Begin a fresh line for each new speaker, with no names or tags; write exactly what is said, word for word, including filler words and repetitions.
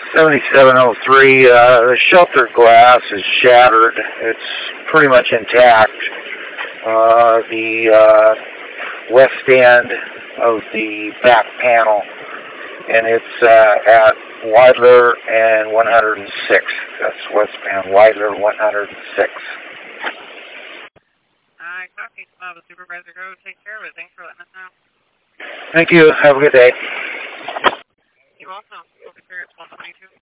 seventy-seven oh three, uh, the shelter glass is shattered. It's pretty much intact. Uh, the uh, west end of the back panel, and it's uh, at Weidler and one hundred six. That's westbound Weidler one hundred six.
I copy. Uh, the supervisor go take care of it. Thanks for letting us know.
Thank you. Have a good day.
You also. Over here at twelve twenty-two.